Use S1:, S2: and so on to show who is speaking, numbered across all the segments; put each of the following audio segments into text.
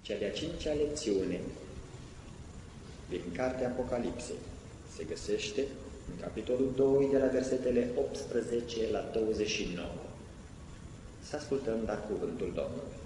S1: Cea de-a 5-a lecțiune din Cartea Apocalipsei se găsește în capitolul 2 de la versetele 18 la 29. Să ascultăm dar cuvântul Domnului.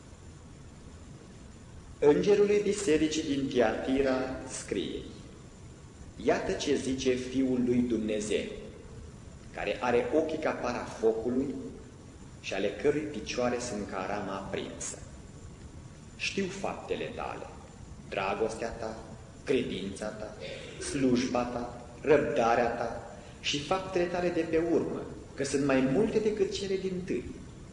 S1: Îngerului bisericii din Tiatira scrie: Iată ce zice Fiul lui Dumnezeu, care are ochii ca para focului și ale cărui picioare sunt ca rama aprinsă. Știu faptele tale, dragostea ta, credința ta, slujba ta, răbdarea ta și faptele tale de pe urmă, că sunt mai multe decât cele dintâi.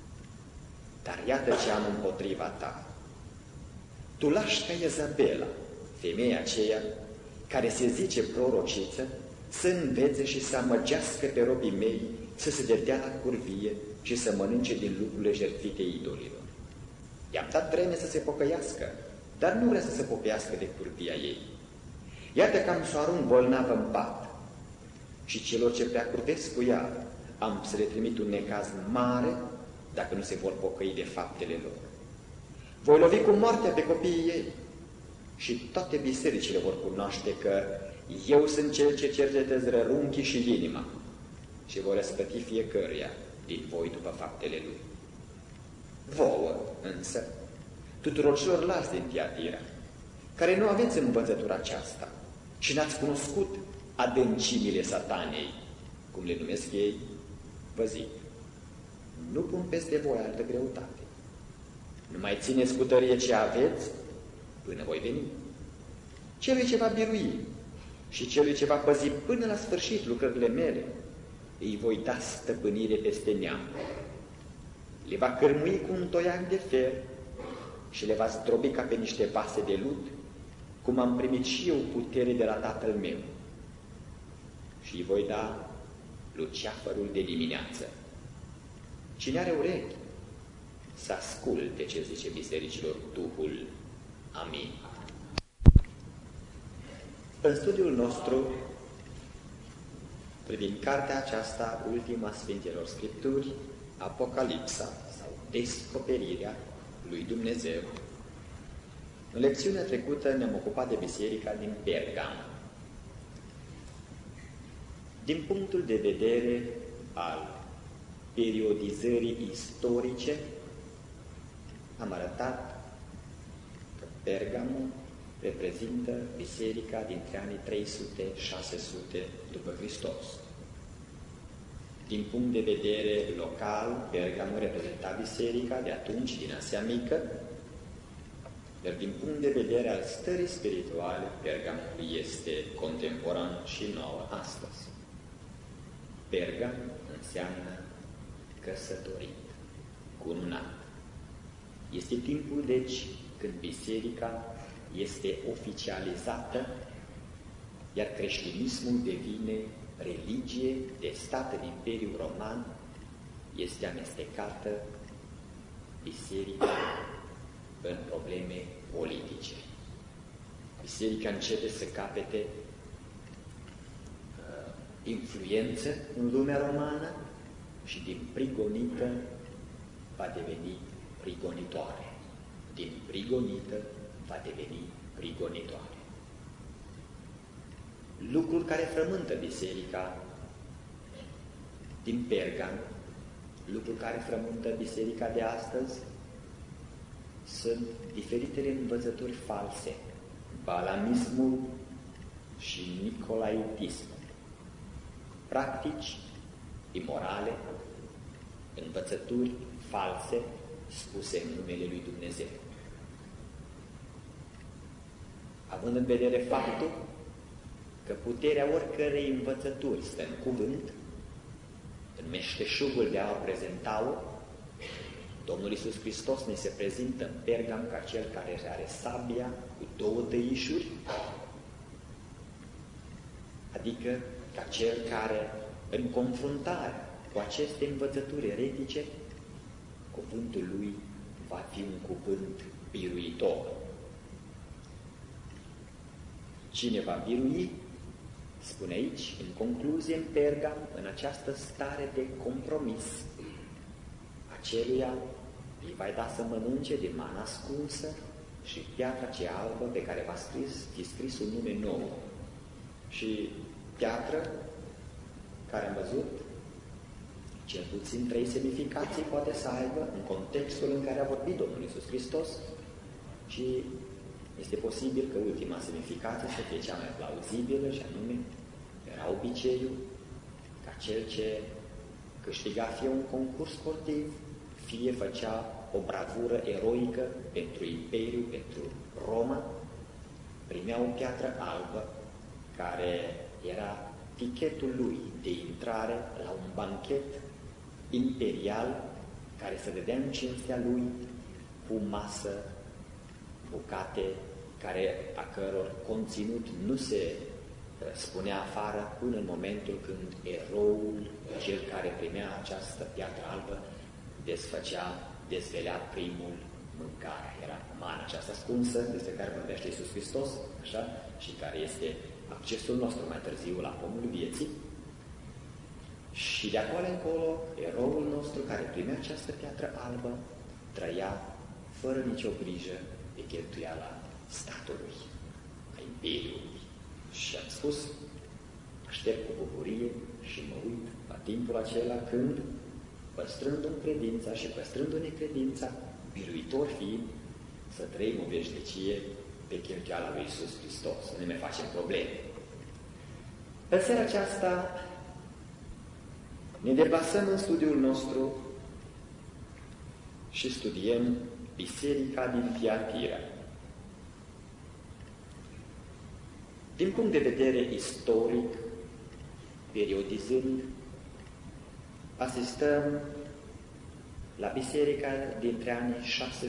S1: Dar iată ce am împotriva ta. Tu lași ca Izabela, femeia aceea care se zice prorociță, să învețe și să amăgească pe robii mei să se dedea la curvie și să mănânce din lucrurile jertfite idolilor. I-am dat vreme să se pocăiască, dar nu vrea să se pocăiască de curvia ei. Iată că am să o arunc bolnavă în pat și celor ce prea curvesc cu ea am să le trimit un necaz mare dacă nu se vor pocăi de faptele lor. Voi lovi cu moartea pe copiii ei și toate bisericile vor cunoaște că eu sunt cel ce cercetez rărunchii și inima și vor răspăti fiecăruia din voi după faptele lui. Vouă, însă, tuturor celorlalți din Tiatira, care nu aveți învățătura aceasta și n-ați cunoscut adâncimile satanei, cum le numesc ei, vă zic, nu pun peste voi altă greutate. Nu mai țineți cu tărie ce aveți până voi veni. Celui ce va birui și celui ce va păzi până la sfârșit lucrările mele, îi voi da stăpânire peste neam. Le va cărmui cu un toiac de fer și le va zdrobi ca pe niște vase de lut, cum am primit și eu putere de la Tatăl meu. Și îi voi da luceafărul de dimineață. Cine are urechi, să asculte ce zice bisericilor Duhul. Amin. În studiul nostru, privind cartea aceasta, ultima Sfintelor Scripturi, Apocalipsa, sau Descoperirea lui Dumnezeu, în lecțiunea trecută ne-am ocupat de biserica din Pergam. Din punctul de vedere al periodizării istorice, am arătat că Pergamul reprezintă biserica dintre anii 300-600 după Hristos. Din punct de vedere local, Pergamul reprezenta biserica de atunci din Asia Mică, dar din punct de vedere al stării spirituale, Pergamul este contemporan și nouă astăzi. Pergam înseamnă căsătorit, cununat. Este timpul, deci, când biserica este oficializată, iar creștinismul devine religie de stat în Imperiul Roman, este amestecată biserica în probleme politice. Biserica începe să capete influență în lumea romană și din prigonită va deveni prigonitoare. Din prigonită va deveni prigonitoare. Lucruri care frământă biserica din Pergam, lucruri care frământă biserica de astăzi, sunt diferitele învățături false, balamismul și nicolaitismul, practici imorale, învățături false spuse în numele lui Dumnezeu. Având în vedere faptul că puterea oricărei învățături stă în cuvânt, în meșteșugul de a prezenta-o, Domnul Iisus Hristos ne se prezintă în Pergam ca cel care are sabia cu 2 tăișuri, adică ca cel care, în confruntare cu aceste învățături eretice, cuvântul lui va fi un cuvânt biruitor. Cine va birui, spune aici, în concluzie, în Pergam, în această stare de compromis, aceluia îi vai da să mănânce de mana ascunsă și piatra cea albă pe care v-a scris un nume nou. Și piatră care am văzut, cel puțin 3 semnificații poate să aibă în contextul în care a vorbit Domnul Iisus Hristos, și este posibil că ultima semnificație să fie cea mai plauzibilă, și anume era obiceiul ca cel ce câștiga fie un concurs sportiv, fie făcea o bravură eroică pentru Imperiu, pentru Roma, primea o piatră albă care era tichetul lui de intrare la un banchet imperial care se dădea în cinstea lui, cu masă, bucate a căror conținut nu se spunea afară până în momentul când eroul, cel care primea această piatră albă, dezvelea primul mâncare. Era mana aceasta ascunsă despre care vorbește Iisus Hristos, așa, și care este accesul nostru mai târziu la pomul vieții. Și de acolo încolo, eroul nostru care primea această piatră albă trăia fără nicio grijă de cheltuiala statului, a Imperiului. Și am spus, aștept cu bucurie și mă uit la timpul acela când, păstrându-mi credința și păstrându-ne credința, biruitor fiind, să trăim o veșnicie pe cheltuiala lui Iisus Hristos, să ne mai facem probleme. În seara aceasta ne deplasăm în studiul nostru și studiem Biserica din Tiatira. Din punct de vedere istoric, periodizând, asistăm la biserica dintre anii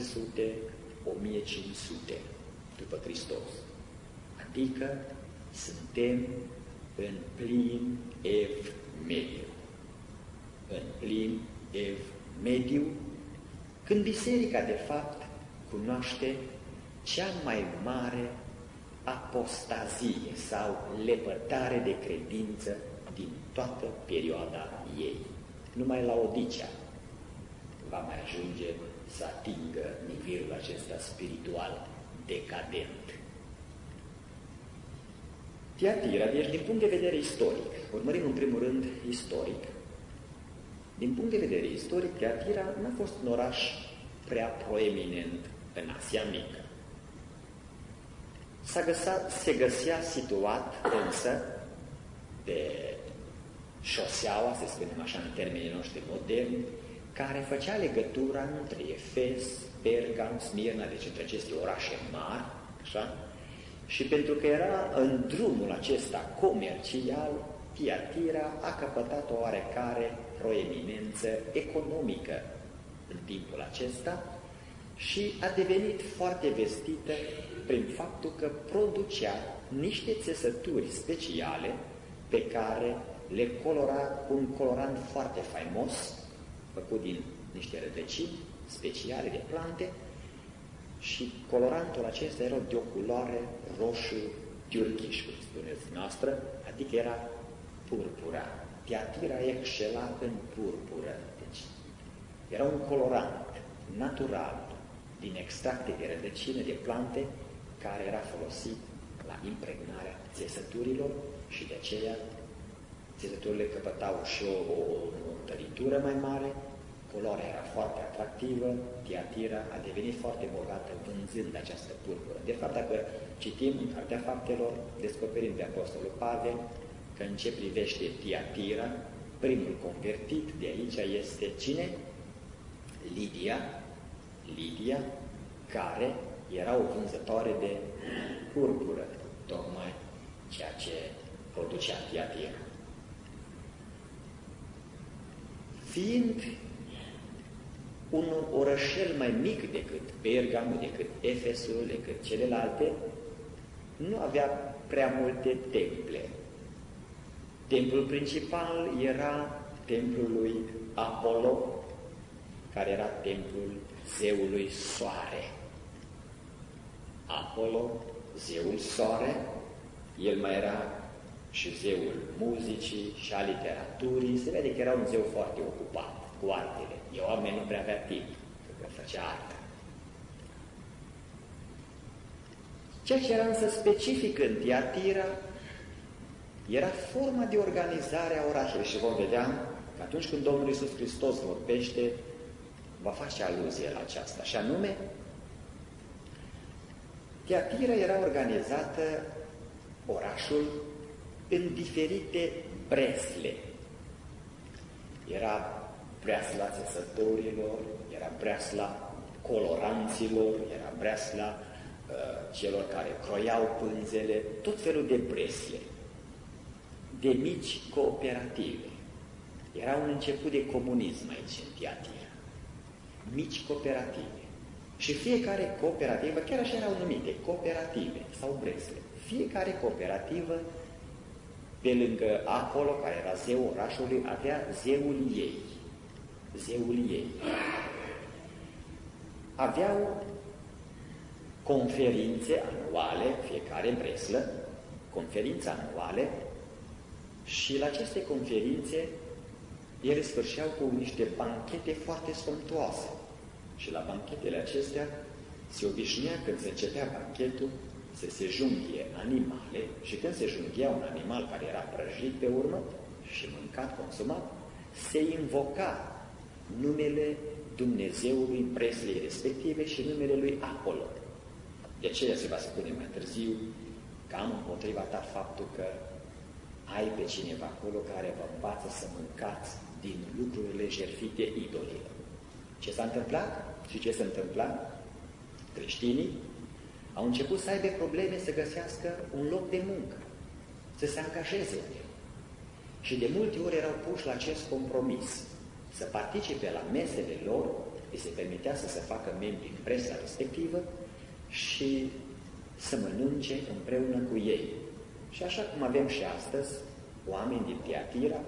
S1: 600-1500 după Hristos. Adică suntem în plin ev mediu. În plin ev mediu, când biserica de fapt cunoaște cea mai mare apostazie sau lepădare de credință din toată perioada ei. Numai Laodicea va mai ajunge să atingă nivelul acesta spiritual decadent. Tiatira, deci din punct de vedere istoric, urmărim în primul rând istoric. Din punct de vedere istoric, Tiatira n-a fost un oraș prea proeminent în Asia Mică. Se găsea situat însă pe șoseaua, să spunem așa în termenii noștri moderni, care făcea legătura între Efes, Pergam, Smirna, deci între aceste orașe mari, așa? Și pentru că era în drumul acesta comercial, Tiatira a căpătat o oarecare proeminență economică în timpul acesta și a devenit foarte vestită prin faptul că producea niște țesături speciale pe care le colora cu un colorant foarte faimos, făcut din niște rădăcini speciale de plante, și colorantul acesta era de o culoare roșu turkish, cum spuneți noastră, adică era purpura. Tiatira excela în purpură. Deci era un colorant natural din extracte de rădăcină de plante care era folosit la impregnarea țesăturilor și de aceea țesăturile căpătau și o tăritură mai mare, culoarea era foarte atractivă, Tiatira a devenit foarte bogată vânzând această purpură. De fapt, dacă citim în Cartea Faptelor, descoperim de Apostolul Pavel că în ce privește Tiatira, primul convertit de aici este cine? Lidia, care era o vânzătoare de purpură, tocmai ceea ce producea Tiatira. Fiind un orășel mai mic decât Pergamul, decât Efesul, decât celelalte, nu avea prea multe temple. Templul principal era templul lui Apollo, care era templul zeului Soare. Apollo, zeul Soare, el mai era și zeul muzicii și a literaturii. Se vede că era un zeu foarte ocupat cu artele. Oamenii nu prea avea timp, că făcea artă. Ceea ce era însă specific în Tiatira era forma de organizare a orașului și vom vedea că atunci când Domnul Iisus Hristos vorbește, va face aluzie la aceasta. Și anume, Tiatira era organizată, orașul, în diferite bresle. Era breasla țesătorilor, era breasla coloranților, era breasla celor care croiau pânzele, tot felul de bresle, de mici cooperative. Era un început de comunism aici în Tiatira. Mici cooperative. Și fiecare cooperativă, chiar așa erau numite, cooperative sau bresle, fiecare cooperativă, pe lângă Apollo, care era zeul orașului, avea zeul ei. Zeul ei. Aveau conferințe anuale, fiecare breslă, conferințe anuale, și la aceste conferințe ele sfârșeau cu niște banchete foarte somptuoase. Și la banchetele acestea se obișnuia, când se începea banchetul, să se junghie animale, și când se junghia un animal care era prăjit pe urmă și mâncat, consumat, se invoca numele Dumnezeului breslei respective și numele lui Apollo. De aceea se va spune mai târziu că am împotriva ta faptul că ai pe cineva acolo care vă învață să mâncați din lucrurile jertfite idolilor. Ce s-a întâmplat și ce se întâmpla? Creștinii au început să aibă probleme să găsească un loc de muncă, să se angajeze în el. Și de multe ori erau puși la acest compromis, să participe la mesele lor, îi se permitea să se facă membri în presa respectivă și să mănânce împreună cu ei. Și așa cum avem și astăzi oameni din Tiatira,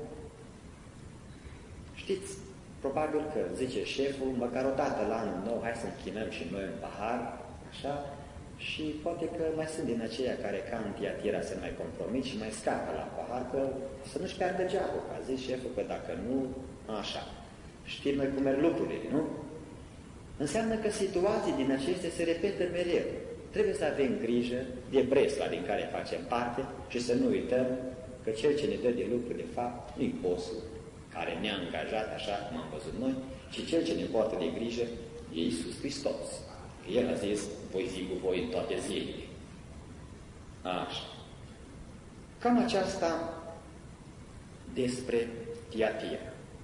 S1: știți, probabil că zice șeful, măcar o dată la anul nou, hai să închinăm și noi un pahar, așa, și poate că mai sunt din aceia care, ca în Tiatira, se mai compromit și mai scapă la pahar, că să nu-și piardă geabul, că a zis șeful că dacă nu, așa. Știm noi cum merg lucrurile, nu? Înseamnă că situații din acestea se repetă mereu. Trebuie să avem grijă de bresla din care facem parte și să nu uităm că cel ce ne dă de lucru, de fapt, nu-i bossul care ne-a angajat, așa cum am văzut noi, ci cel ce ne poartă de grijă e Iisus Hristos. El a zis, voi zi cu voi în toate zilele. Așa. Cam aceasta despre Tiatira.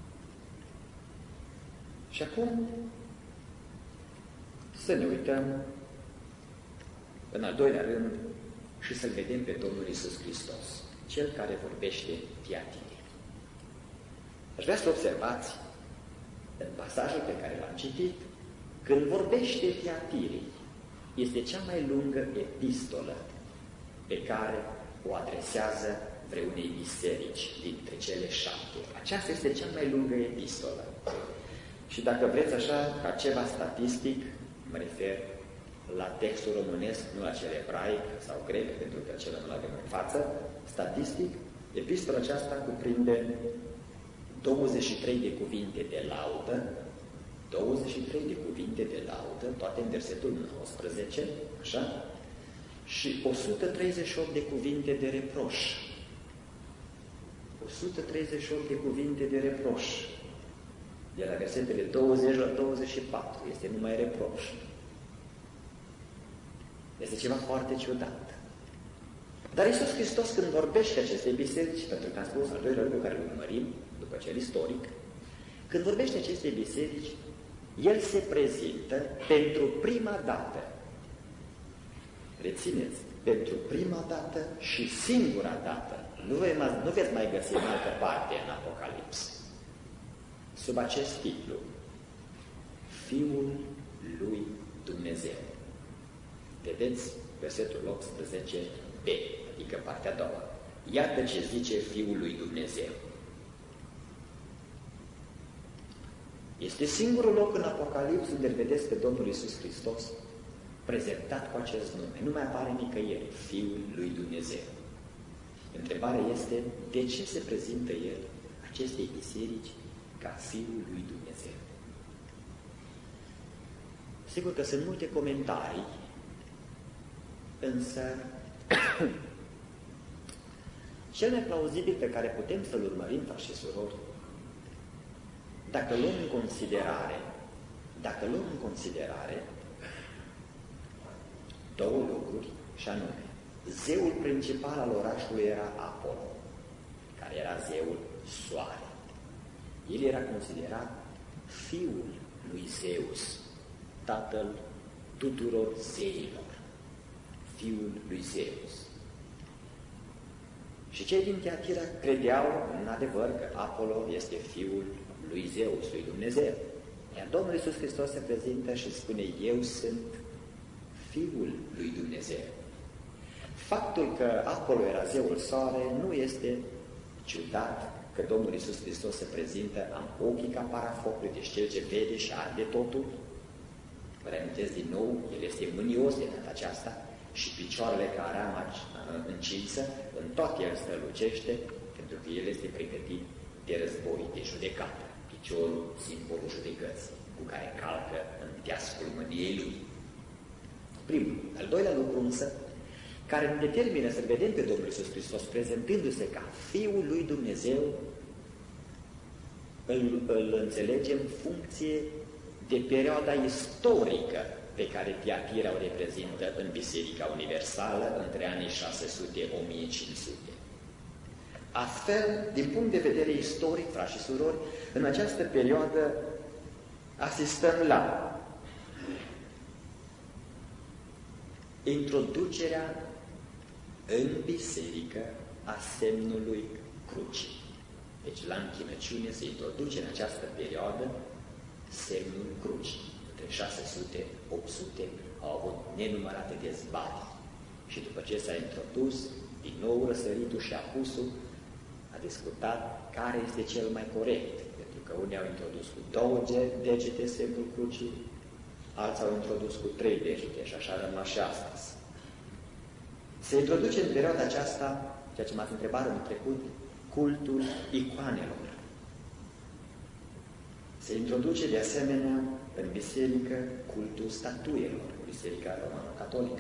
S1: Și acum să ne uităm în al doilea rând și să-L vedem pe Domnul Iisus Hristos, Cel care vorbește Tiatirii. Aș vrea să observați în pasajul pe care l-am citit, când vorbește Tiatirii, este cea mai lungă epistolă pe care o adresează vreunei biserici dintre cele 7. Aceasta este cea mai lungă epistolă. Și dacă vreți așa, ca ceva statistic, mă refer la textul românesc, nu la cel ebraic sau grec, pentru că acela nu l-avem în față, statistic, epistola aceasta cuprinde 23 de cuvinte de laudă, 23 de cuvinte de laudă, toate în versetul 19, așa, și 138 de cuvinte de reproș. 138 de cuvinte de reproș. De la versetele 20 la 24 este numai reproș. Este ceva foarte ciudat. Dar Iisus Hristos, când vorbește acestei biserici, pentru că am spus al doilea lucru care îl urmărim, după cel istoric, când vorbește acestei biserici, El se prezintă pentru prima dată. Rețineți, pentru prima dată și singura dată. Nu veți mai găsi în altă parte în Apocalips. Sub acest titlu, Fiul lui Dumnezeu. Vedeți versetul 18b, adică partea a doua. Iată ce zice Fiul lui Dumnezeu. Este singurul loc în Apocalips unde îl vedeți pe Domnul Iisus Hristos prezentat cu acest nume. Nu mai apare nicăieri, Fiul lui Dumnezeu. Întrebarea este, de ce se prezintă El acestei biserici ca Fiul lui Dumnezeu? Sigur că sunt multe comentarii Însă, cel mai plauzibil pe care putem să-l urmărim, frați și surori, dacă luăm în considerare două lucruri, și anume, zeul principal al orașului era Apollo, care era zeul soare. El era considerat fiul lui Zeus, tatăl tuturor zeilor, fiul lui Zeus. Și cei din Tiatira credeau în adevăr că Apollo este fiul lui Zeus, lui Dumnezeu. Iar Domnul Iisus Hristos se prezintă și spune: eu sunt fiul lui Dumnezeu. Faptul că Apollo era zeul soare nu este ciudat că Domnul Iisus Hristos se prezintă, am ochii ca parafocului, deci cel ce vede și arde totul. Vă reamintesc din nou, el este mânios de data aceasta și picioarele ca rama încinsă, în toate el strălucește, pentru că el este pregătit de război, de judecată. Piciorul, simbolul judecății, cu care calcă în teascul mâniei lui. Primul. Al doilea lucru însă, care ne determină să vedem pe Domnul Iisus Hristos prezentându-se ca Fiul lui Dumnezeu, îl înțelegem în funcție de perioada istorică pe care Tiatira o reprezintă în Biserica Universală între anii 600-1500. Astfel, din punct de vedere istoric, frați și surori, în această perioadă asistăm la introducerea în biserică a semnului crucii. Deci la închinăciune se introduce în această perioadă semnul crucii. Între 600-800 au avut nenumărate dezbateri și după ce s-a introdus, din nou răsăritul și apusul a discutat care este cel mai corect, pentru că unii au introdus cu 2 degete semnul crucii, alții au introdus cu 3 degete și așa rămas și astăzi. Se introduce în perioada aceasta, ceea ce m-ați întrebat în trecut, cultul icoanelor. Se introduce de asemenea în biserică cultul statuilor, Biserica Romano-Catolică.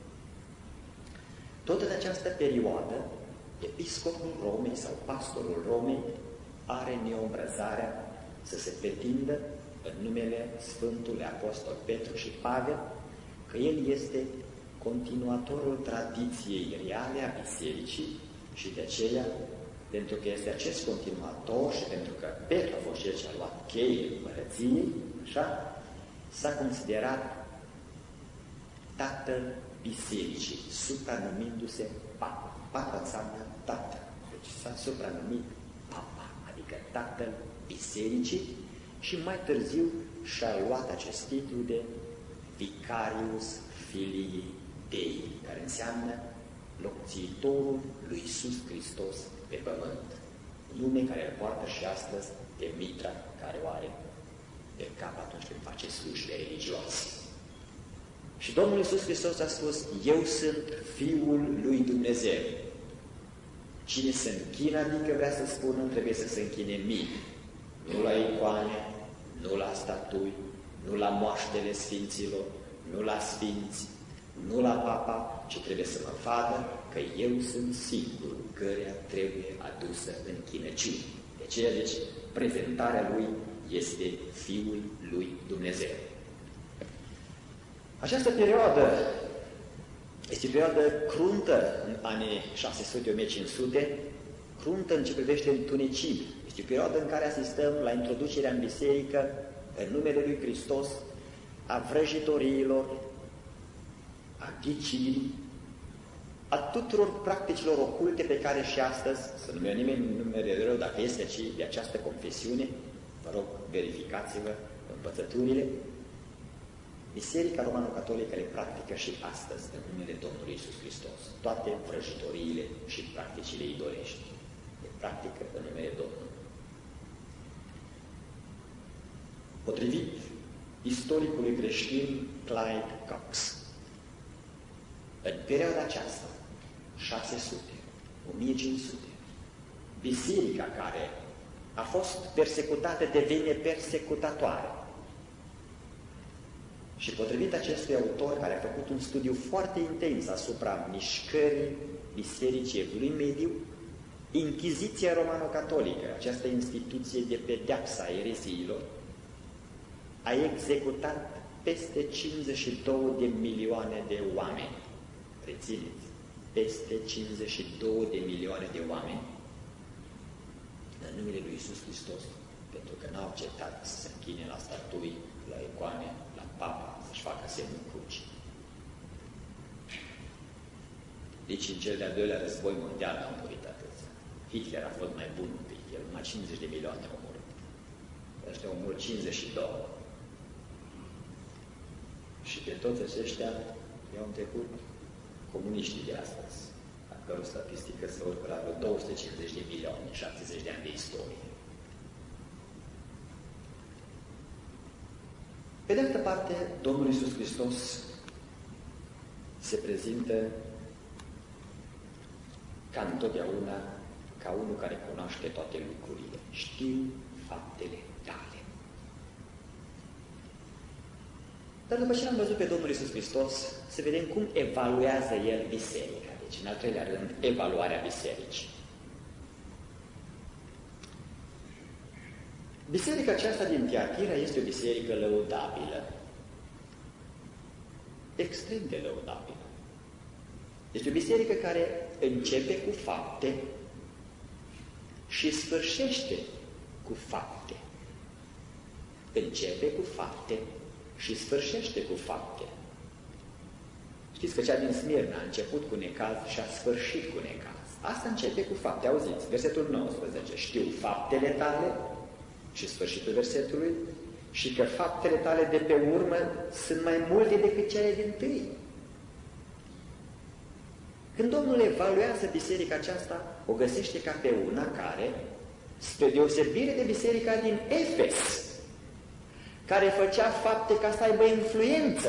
S1: Tot în această perioadă, episcopul Romei sau pastorul Romei are neobrăzarea să se pretindă în numele Sfântului Apostol Petru și Pavel că el este continuatorul tradiției reale a bisericii și de aceea, pentru că este acest continuator și pentru că Petru a fost cel ce a luat cheile împărăției, așa, s-a considerat tatăl bisericii, supranumindu-se Papa. Papa înseamnă tată, deci s-a supranumit Papa, adică tatăl bisericii, și mai târziu și-a luat acest titlu de Vicarius Filii Dei, care înseamnă locțiitorul lui Iisus Hristos pe pământ, nume care îl poartă și astăzi de mitra care o are pe cap atunci când face slujbe religioase. Și Domnul Iisus Hristos a spus: eu sunt Fiul lui Dumnezeu. Cine se închină, adică vrea să spună, trebuie să se închine mie, nu la icoane, nu la statui, nu la moaștele sfinților, nu la sfinți, nu la Papa, ci trebuie să mă vadă că eu sunt singurul căreia trebuie adusă închinăciune. De aceea, deci, prezentarea lui este Fiul lui Dumnezeu. Această perioadă este o perioadă cruntă în anii 600-1500, cruntă în ce privește întunecime. Este o perioadă în care asistăm la introducerea în biserică, în numele lui Hristos, a vrăjitoriilor, a ghicirii, a tuturor practicilor oculte pe care și astăzi, să nu mereu nimeni numere rău dacă este aici de această confesiune, vă rog, verificați-vă învățăturile. Biserica Romano-Catolică le practică și astăzi în numele Domnului Iisus Hristos. Toate vrăjitoriile și practicile idolești le practică în numele Domnului. Potrivit istoricului creștin Clyde Cox, în perioada aceasta, 600-1500, biserica care a fost persecutată devine persecutatoare. Și potrivit acestui autor, care a făcut un studiu foarte intens asupra mișcării Bisericii Evului Mediu, Inchiziția Romano-Catolică, această instituție de pedeapsă a ereziilor, a executat peste 52 de milioane de oameni. Rețineți, peste 52 de milioane de oameni în numele lui Iisus Hristos, pentru că n-au acceptat să se închine la statui, la icoane, la papa, să-și facă semnul crucii. Deci în cel de-al doilea război mondial au murit atâția. Hitler a fost mai bun un pic, el numai 50 de milioane au murit. Ăștia au murit 52. Și pe toți aceștia i-au trecut comuniștii de astăzi, a căror statistică se urcă la vreo 250 de milioane în 70 de ani de istorie. Pe de altă parte, Domnul Iisus Hristos se prezintă ca întotdeauna ca unul care cunoaște toate lucrurile. Știu faptele tale. Dar după ce l-am văzut pe Domnul Iisus Hristos, să vedem cum evaluează El biserica. Deci, în al treilea rând, evaluarea bisericii. Biserica aceasta din Tiatira este o biserică lăudabilă. Extrem de lăudabilă. Este o biserică care începe cu fapte și sfârșește cu fapte. Începe cu fapte și sfârșește cu fapte. Știți că cea din Smirna a început cu necaz și a sfârșit cu necaz. Asta începe cu fapte. Auziți, versetul 19. Știu faptele tale, și sfârșitul versetului, și că faptele tale de pe urmă sunt mai multe decât cele dintâi. Când Domnul evaluează biserica aceasta, o găsește ca pe una care, spre deosebire de biserica din Efes, care făcea fapte ca să aibă influență,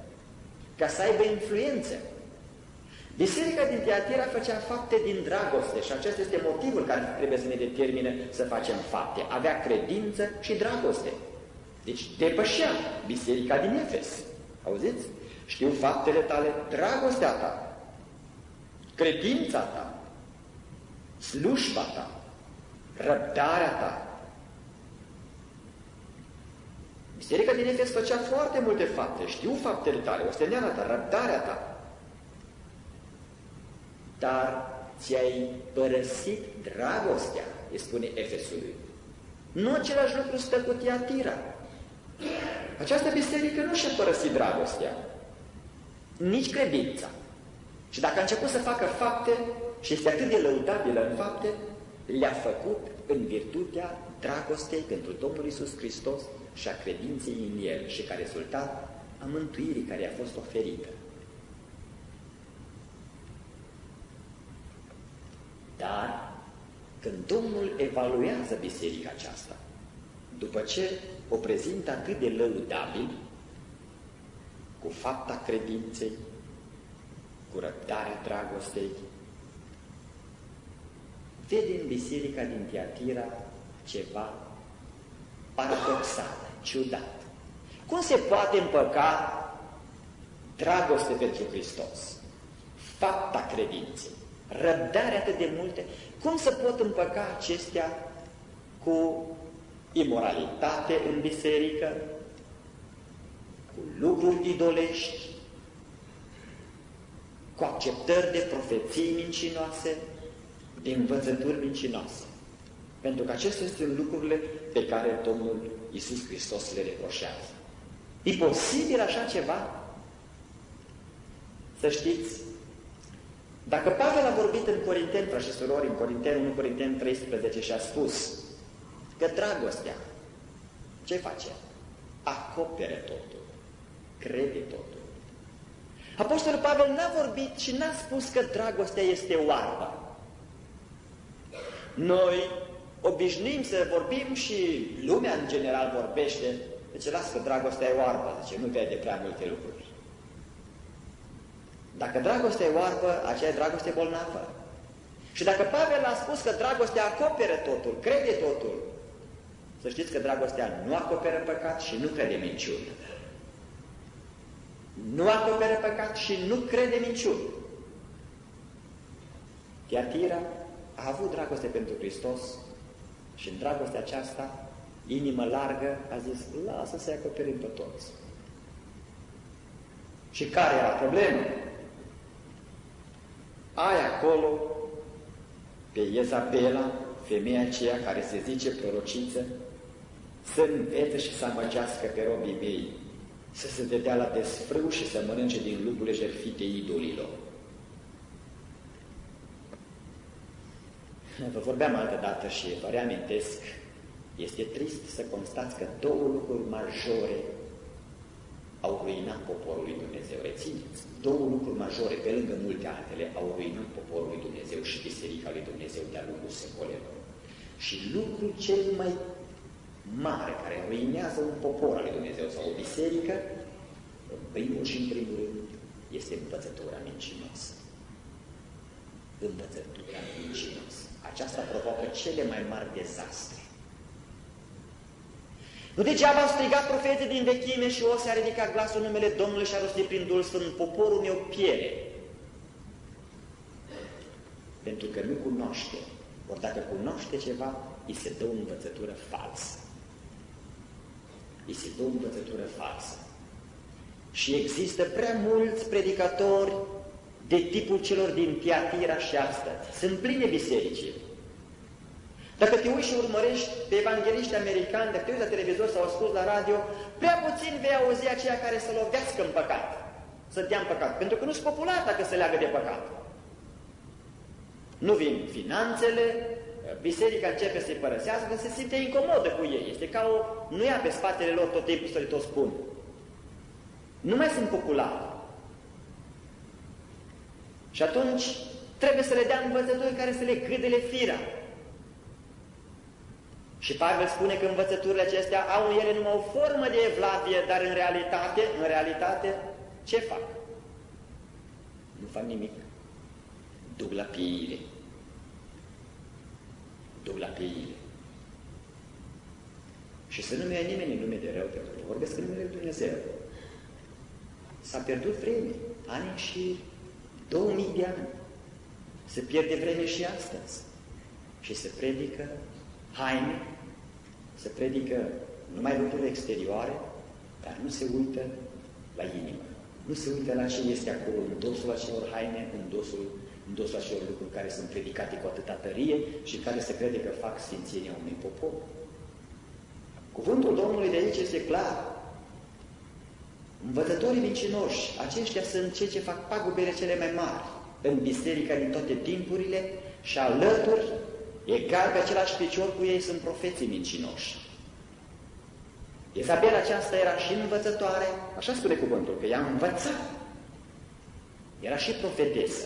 S1: Biserica din Tiatira făcea fapte din dragoste și acesta este motivul care trebuie să ne determine să facem fapte. Avea credință și dragoste. Deci depășea biserica din Efes. Auziți? Știu faptele tale, dragostea ta, credința ta, slujba ta, răbdarea ta. Biserica din Efes făcea foarte multe fapte. Știu faptele tale, osteneala ta, răbdarea ta. Dar ți-ai părăsit dragostea, îi spune Efesului. Nu același lucru stă cu Tiatira. Această biserică nu și-a părăsit dragostea, nici credința. Și dacă a început să facă fapte, și este atât de lăudabilă în fapte, le-a făcut în virtutea dragostei pentru Domnul Iisus Hristos și a credinței în El și ca rezultat a mântuirii care a fost oferită. Dar când Domnul evaluează biserica aceasta, după ce o prezintă atât de lăudabil, cu fapta credinței, cu răbdarea dragostei, vede în biserica din Tiatira ceva paradoxal, ciudat. Cum se poate împăca dragoste pentru Hristos, fapta credinței, răbdare atât de multe, cum se pot împăca acestea cu imoralitate în biserică, cu lucruri idolești, cu acceptări de profeții mincinoase, de învățături mincinoase? Pentru că acestea sunt lucrurile pe care Domnul Iisus Hristos le reproșează. E posibil așa ceva? Să știți, dacă Pavel a vorbit în Corinteni, frați și surori, în Corinteni 1 Corinteni 13 și a spus că dragostea, ce face? Acopere totul, crede totul. Apostolul Pavel n-a vorbit și n-a spus că dragostea este oarbă. Noi obișnuim să vorbim și lumea în general vorbește, zice, lasă că dragostea e oarbă, zice, nu vede prea multe lucruri. Dacă dragostea e oarbă, aceea e dragoste bolnavă. Și dacă Pavel a spus că dragostea acoperă totul, crede totul, să știți că dragostea nu acoperă păcat și nu crede minciună. nu acoperă păcat și nu crede minciuni. Tiatira a avut dragoste pentru Hristos și în dragostea aceasta, inimă largă, a zis, lasă să-i acoperim pe toți. Și care era problema? Ai acolo pe Izabela, femeia aceea care se zice prorociță, să învețe și să amăgească pe robii mei, să se dedea la desfrâu și să mănânce din lucrurile jertfite idolilor. Vă vorbeam altă dată și vă reamintesc, este trist să constați că două lucruri majore au ruinat poporul lui Dumnezeu. Rețineți, două lucruri majore, pe lângă multe altele, au ruinat poporul lui Dumnezeu și Biserica lui Dumnezeu de-a lungul secolelor. Și lucrul cel mai mare care ruinează un popor al lui Dumnezeu sau o biserică, în primul și în primul rând, este învățătura mincinoasă. Învățătura mincinoasă. Aceasta provoacă cele mai mari dezastre. Nu degeaba au strigat profeții din vechime și Osea a ridicat glasul în numele Domnului și a rostit prin Duhul Sfânt, poporul meu piere. Pentru că nu cunoaște. Ori dacă cunoaște ceva, îi se dă o învățătură falsă. Îi se dă o învățătură falsă. Și există prea mulți predicatori de tipul celor din Tiatira și astăzi. Sunt pline bisericii. Dacă te uiți și urmărești pe evangheliști americani, dacă te uiți la televizor sau asculți la radio, prea puțin vei auzi aceia care să lovească în păcat, să dea în păcat, pentru că nu sunt populari dacă se leagă de păcat. Nu vin finanțele, biserica începe să-i părăsească, se simte incomodă cu ei. Este ca o... nu ia pe spatele lor tot timpul să le tot spun. Nu mai sunt populari. Și atunci trebuie să le dea învățături care să le gâdele firea. Și Pavel spune că învățăturile acestea au în ele numai o formă de evlavie, dar în realitate, ce fac? Nu fac nimic. Duc la pieire. Duc la pieire. Și să nu mai ia nimeni în lume de rău, pentru că vorbesc în numele lui Dumnezeu. S-a pierdut vreme, ani și 2000 de ani. Se pierde vreme și astăzi. Și se predică haine, se predică numai lucruri exterioare, dar nu se uită la inimă. Nu se uită la ce este acolo, în dosul acelor haine, în dosul acelor lucruri care sunt predicate cu atâta tărie și care se crede că fac sfințenia unui popor. Cuvântul Domnului de aici este clar. Învățătorii mincinoși, aceștia sunt cei ce fac pagubele cele mai mari în biserica din toate timpurile și alături, egal pe același picior cu ei, sunt profeții mincinoși. Izabela aceasta era și învățătoare, așa spune cuvântul, că ea învăța. Era și profetesă.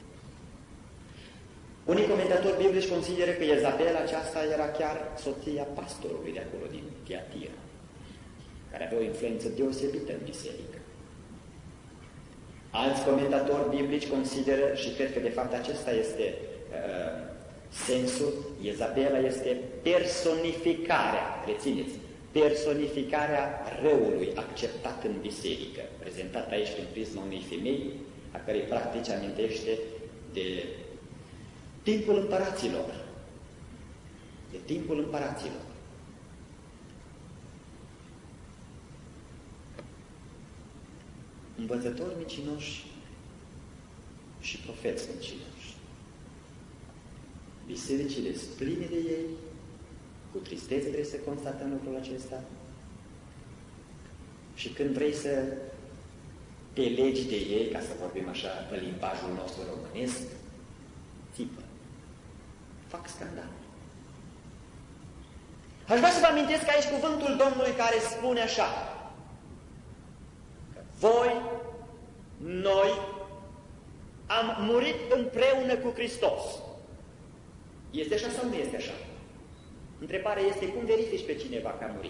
S1: Unii comentatori biblici consideră că Izabela aceasta era chiar soția pastorului de acolo, din Tiatira, care avea o influență deosebită în biserică. Alți comentatori biblici consideră, și cred că de fapt acesta este sensul, Izabela este personificarea, rețineți, personificarea răului acceptat în biserică, prezentat aici prin prisma unei femei, a cărei practici amintește de timpul împăraților. De timpul împăraților. Învățători mincinoși și profeți mincinoși. Bisericile sunt pline de ei, cu tristețe trebuie să constatăm lucrul acesta. Și când vrei să te legi de ei, ca să vorbim așa pe limbajul nostru românesc, țipă. Fac scandal. Aș vrea să vă amintesc aici cuvântul Domnului care spune așa: că voi, noi, am murit împreună cu Hristos. Este așa sau nu este așa? Întrebarea este: cum verifici pe cineva că a murit?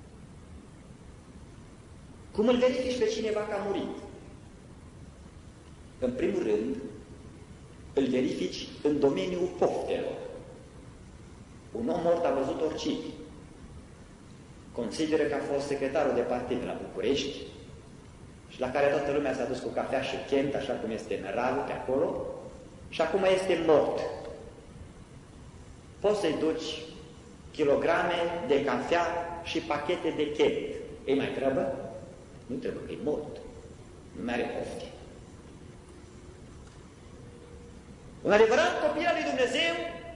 S1: Cum îl verifici pe cineva că a murit? În primul rând, îl verifici în domeniul poftelor. Un om mort a văzut oricine. Consideră că a fost secretarul de partid la București și la care toată lumea s-a dus cu cafea și Kent, așa cum este în rarul pe acolo, și acum este mort. Poți să-i duci kilograme de cafea și pachete de Kent. Îi mai trebuie? Nu trebuie, că e mort. Nu mai are pofte. Un adevărat copil al lui Dumnezeu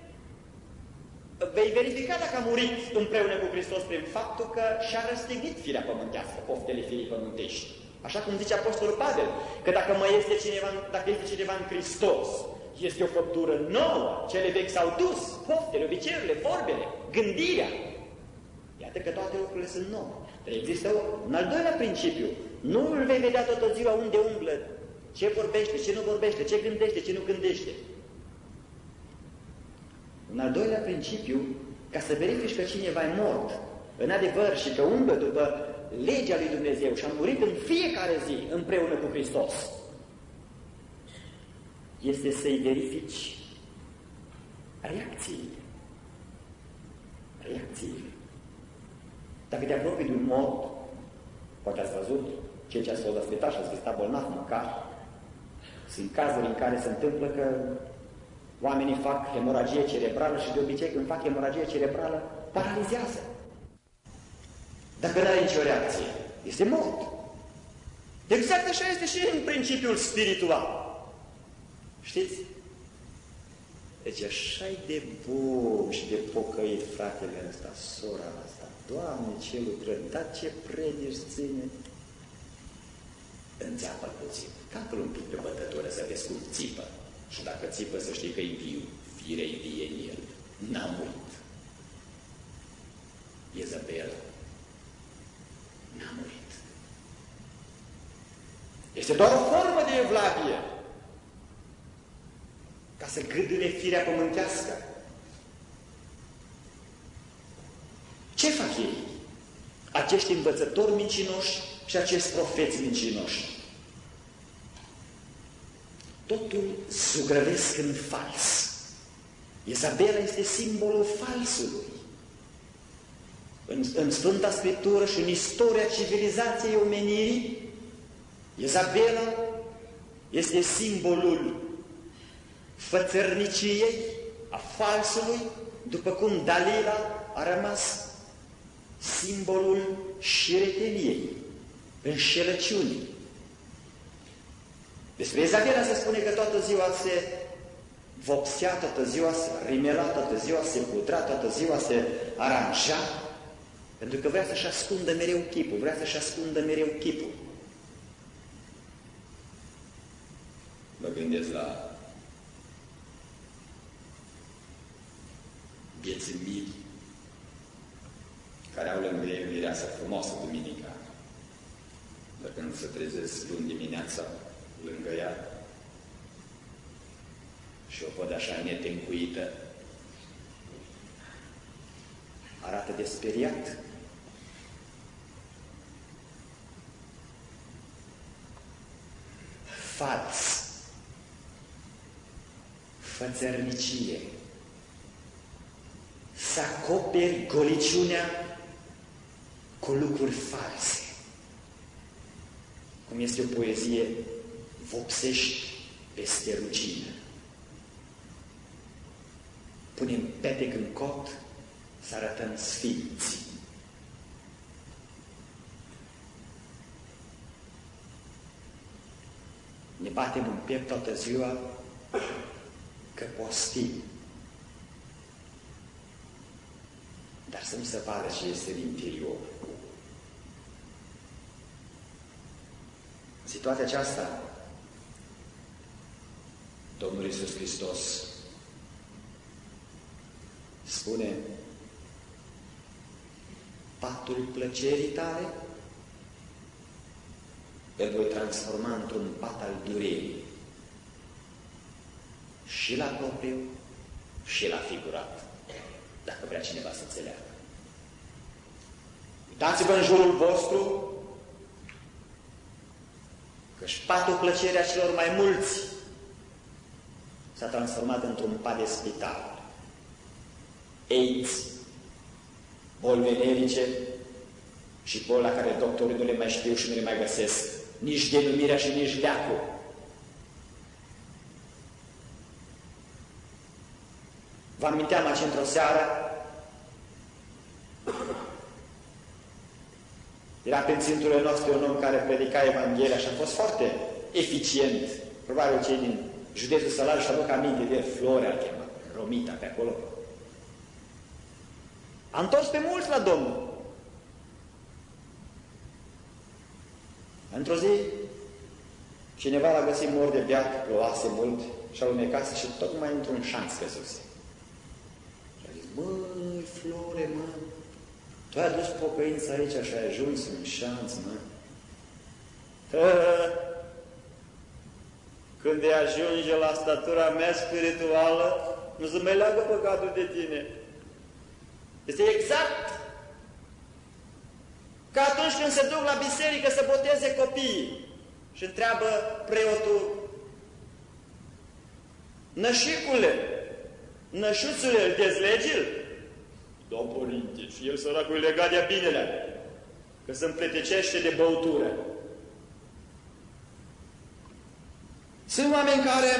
S1: vei verifica dacă a murit împreună cu Hristos prin faptul că și-a răstignit firea pământească, poftele firii pământești. Așa cum zice Apostolul Pavel, că dacă este cineva în Hristos, este o făptură nouă, cele vechi s-au dus, poftele, obiceiurile, vorbele, gândirea. Iată că toate lucrurile sunt nouă. Dar există un al doilea principiu. Nu îl vei vedea toată ziua unde umblă, ce vorbește, ce nu vorbește, ce gândește, ce nu gândește. Un al doilea principiu, ca să verifici că cineva e mort, în adevăr, și că umblă după legea lui Dumnezeu și a murit în fiecare zi împreună cu Hristos, este să-i verifici reacțiile. Reacțiile. Dacă te apropii de un mort, poate ați văzut cei ce ați fost la spital și ați vizitat bolnav măcar, sunt cazuri în care se întâmplă că oamenii fac hemoragie cerebrală și de obicei când fac hemoragie cerebrală, paralizează. Dacă nu are nicio reacție, este mort. Exact așa este și în principiul spiritual. Știți? Deci așa-i de bun și de pocăit fratele ăsta, sora asta. Doamne, ce lucrări, dar ce predici ține. Înțeapă puțin. Capă-l un pic pe bătătură să vezi cum țipă. Și dacă țipă să știi că e viu, firea-i vie în el. N-a murit. Izabela n-a murit. Este doar o formă de evlavie ca să gâdâne firea pământească. Ce fac ei? Acești învățători mincinoși și acești profeți mincinoși. Totul zugrăvesc în fals. Izabela este simbolul falsului. În Sfânta Scriptură și în istoria civilizației omenirii, Izabela este simbolul fățărniciei, a falsului, după cum Dalila a rămas simbolul șireteniei, înșelăciunii. Despre Izabela se spune că toată ziua se vopsea, toată ziua se rimela, toată ziua se pudra, toată ziua se aranja, pentru că vrea să-și ascundă mereu chipul, vrea să-și ascundă mereu chipul. Mă gândesc la vieții miri care au lângă ei mireasă frumoasă duminica. Dar când se trezesc luni dimineața lângă ea și o văd așa netencuită, arată de speriat. Fals, fățărnicie, să acoperi goliciunea cu lucruri false. Cum este o poezie, vopsești peste rugină. Punem petec în cot să arătăm sfinți. Ne batem în piept toată ziua că postim. Dar să nu se vadă ce este în interior. În situația aceasta, Domnul Iisus Hristos spune: patul plăcerii tale îl voi transforma într-un pat al durerii, și la propriu și la figurat, dacă vrea cineva să înțeleagă. Uitați-vă în jurul vostru că-și patul plăcerea celor mai mulți s-a transformat într-un pat de spital. AIDS, boli venerice și boli la care doctorii nu le mai știu și nu le mai găsesc nici denumirea și nici leacul. Vă aminteam aici într-o seară, era pe ținturile noastre un om care predica Evanghelia și a fost foarte eficient. Probabil cei din județul Sălaj și aduc aminte de Florea, chema, Romita, pe acolo. A întors pe mulți la Domnul. Într-o zi, cineva l-a găsit mort de beat, plouase mult și a lumecase și tocmai într-un șanț căzuse. Și a zis, măi, Flore, mă, tu ai adus pocăința aici și ai ajuns în șanț, mă. Când îi ajunge la statura mea spirituală, nu se mai leagă păcatul de tine. Este exact ca atunci când se duc la biserică să boteze copiii și întreabă preotul, nășicule, nășuțule, îl dezlegi-l? Da, părinte, și el săracul e legat de-a binelea, că se împletecește de băutură. Sunt oameni care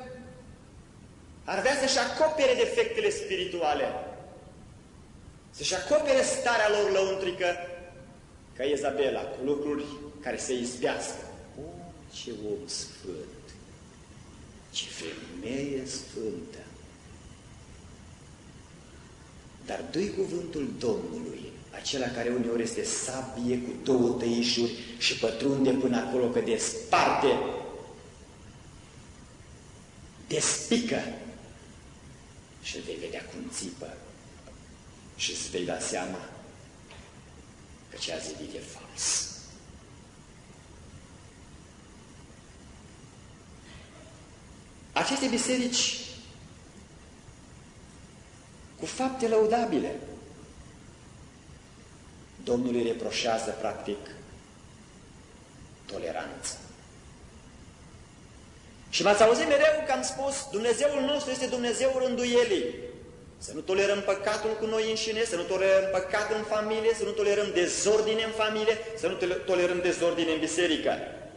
S1: ar vrea să-și acopere defectele spirituale, să-și acopere starea lor lăuntrică, ca Izabela, cu lucruri care se izbească. O, ce om sfânt! Ce femeie sfântă! Dar dă-i cuvântul Domnului, acela care uneori este sabie cu două tăișuri și pătrunde până acolo că desparte, despică și îl vei vedea cum țipă și îți vei da seama că ce a zidit e fals. Aceste biserici cu fapte lăudabile, Domnul îi reproșează practic toleranță. Și m-ați auzit mereu că am spus, Dumnezeul nostru este Dumnezeul rânduielii. Să nu tolerăm păcatul cu noi înșine, să nu tolerăm păcat în familie, să nu tolerăm dezordine în familie, să nu tolerăm dezordine în biserică.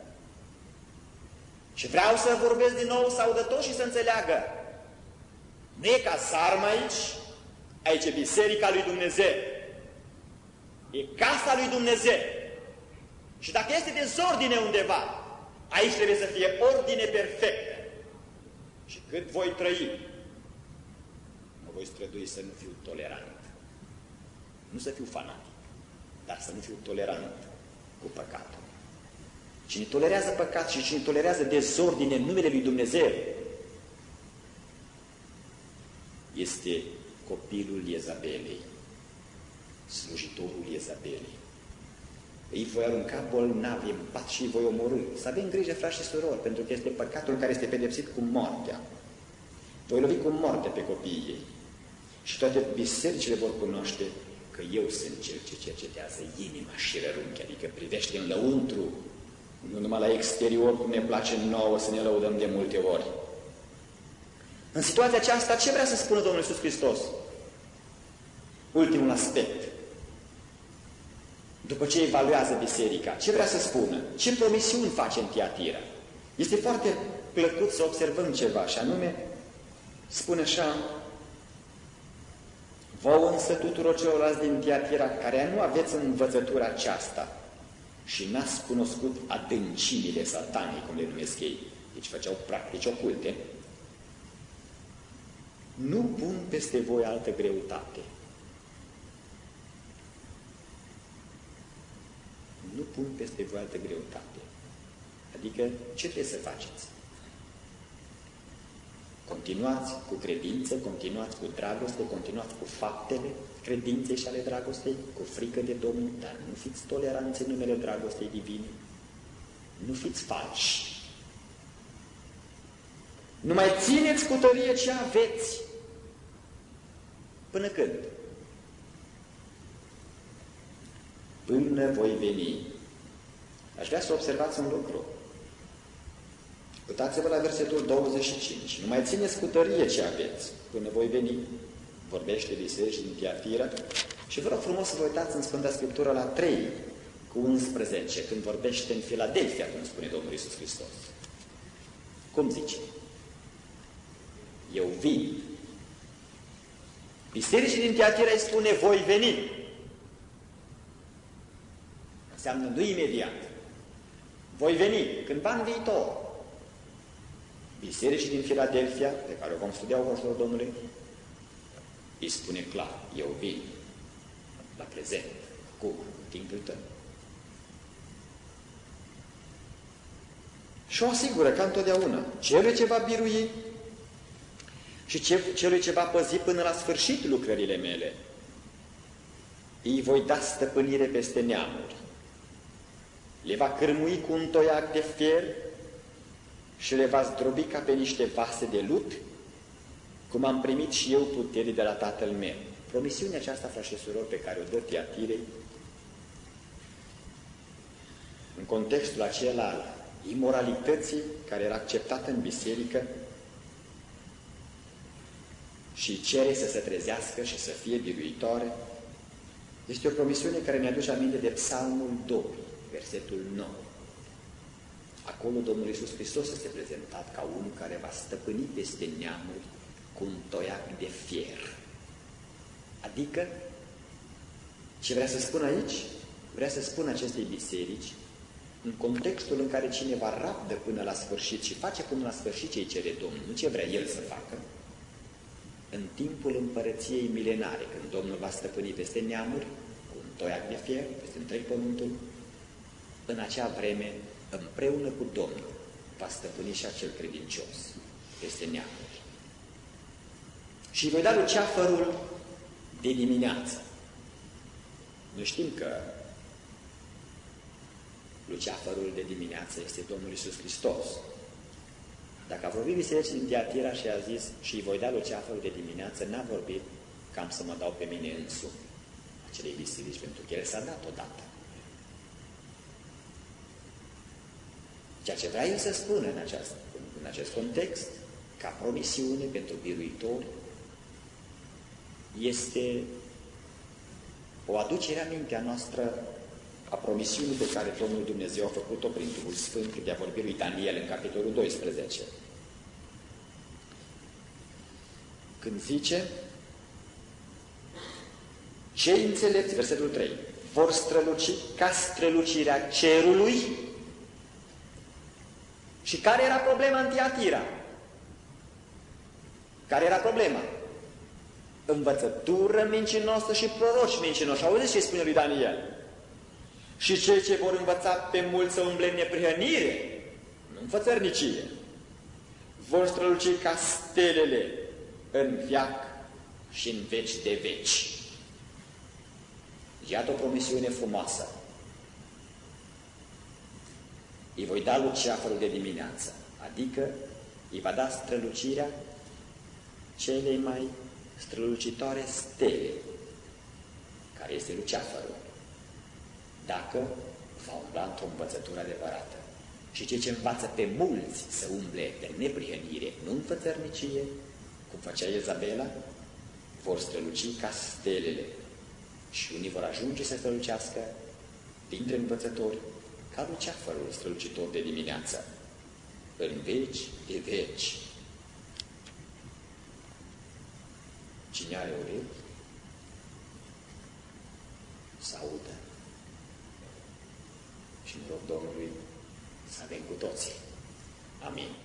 S1: Și vreau să vorbesc din nou, să audă toți și să înțeleagă. Nu e cazarmă aici, aici e biserica lui Dumnezeu. E casa lui Dumnezeu. Și dacă este dezordine undeva, aici trebuie să fie ordine perfectă. Și cât voi trăi, mă voi strădui să nu fiu tolerant. Nu să fiu fanatic, dar să nu fiu tolerant cu păcatul. Cine tolerează păcat și cine tolerează dezordine în numele lui Dumnezeu, este copilul Izabelei, slujitorul Izabelei. Îi voi arunca bolnavi în pat și îi voi omorî. Să avem grijă, frați și surori, pentru că este păcatul care este pedepsit cu moartea. Voi lovi cu moarte pe copiii ei. Și toate bisericile vor cunoaște că eu sunt cel ce cercetează inima și rărunchi, adică privește în lăuntru, nu numai la exterior, cum ne place nouă să ne lăudăm de multe ori. În situația aceasta, ce vrea să spună Domnul Iisus Hristos? Ultimul aspect. După ce evaluează biserica, ce vrea să spună? Ce promisiuni face în Tiatira? Este foarte plăcut să observăm ceva, și anume, spune așa, vouă însă tuturor celorlalți din Tiatira, care nu aveți învățătura aceasta și n-ați cunoscut adâncimile satanei, cum le numesc ei, deci făceau practici oculte, nu pun peste voi altă greutate. Nu pun peste voi altă greutate. Adică, ce trebuie să faceți? Continuați cu credință, continuați cu dragoste, continuați cu faptele credinței și ale dragostei, cu frică de Domnul, dar nu fiți toleranți în numele dragostei divine. Nu fiți falși. Nu mai țineți cu tărie ce aveți. Până când? Până voi veni. Aș vrea să observați un lucru. Uitați-vă la versetul 25. Nu mai țineți cu tărie ce aveți. Până voi veni. Vorbește biserici din Tiatira. Și vă rog frumos să vă uitați în Sfânta Scriptură la 3 cu 11, când vorbește în Filadelfia, când spune Domnul Iisus Hristos. Cum zice? Eu vin. Bisericii din Tiatira îi spune, voi veni. Înseamnă nu imediat. Voi veni cândva în viitor. Bisericii din Filadelfia, pe care o vom studia cu ajutorul Domnului, îi spune clar, eu vin la prezent, cu timpul tău. Și o asigură, ca întotdeauna, celui ce va birui și celui ce va păzi până la sfârșit lucrările mele, îi voi da stăpânire peste neamuri. Le va cârmui cu un toiac de fier și le va zdrobi ca pe niște vase de lut, cum am primit și eu putere de la Tatăl meu. Promisiunea aceasta, frați și surori, pe care o dă Tiatirei, în contextul acela al imoralității care era acceptată în biserică și cere să se trezească și să fie biruitoare, este o promisiune care ne aduce aminte de Psalmul 2, versetul 9. Acolo Domnul Iisus Hristos este prezentat ca unul care va stăpâni peste neamuri cu un toiac de fier. Adică, ce vrea să spun aici? Vrea să spun acestei biserici, în contextul în care cineva rabdă până la sfârșit și face până la sfârșit ce îi cere Domnul, nu ce vrea El să facă, în timpul împărăției milenare, când Domnul va stăpâni peste neamuri, cu un toiac de fier, peste întreg pământul, în acea vreme, împreună cu Domnul, va stăpâni și acel credincios peste neamuri. Și voi da luceafărul de dimineață. Noi știm că luceafărul de dimineață este Domnul Iisus Hristos. Dacă a vorbit bisericii din Tiatira și a zis și îi voi da luceafărul de dimineață, n-a vorbit că am să mă dau pe mine însumi acelei biserici, pentru că el s-a dat odată. Ceea ce vrea el să spună în acest context, ca promisiune pentru biruitori, este o aducere aminte a noastră a promisiunii pe care Domnul Dumnezeu a făcut-o prin Duhul Sfânt de a vorbi lui Daniel în capitolul 12. Când zice, cei înțelepți, versetul 3, vor străluci ca strălucirea cerului. Și care era problema în Tiatira? Care era problema? Învățătură mincinoasă și proroci mincinoși. Auziți ce spune lui Daniel? Și cei ce vor învăța pe mulți să umble în neprihănire, nu în fățărnicie, vor străluci ca stelele în veac și în veci de veci. Iată o promisiune frumoasă. Îi voi da luceafărul de dimineață, adică îi va da strălucirea celei mai strălucitoare stele, care este luceafărul, dacă va umbla într-o învățătură adevărată. Și cei ce învață pe mulți să umble pe neprihănire, nu în fățărnicie, cum făcea Izabela, vor străluci ca stelele. Și unii vor ajunge să strălucească dintre învățători, ca luceafărul strălucitor de dimineață, în veci de veci. Cine are urechi să audă. Și în rog Domnului să avem cu toții. Amin.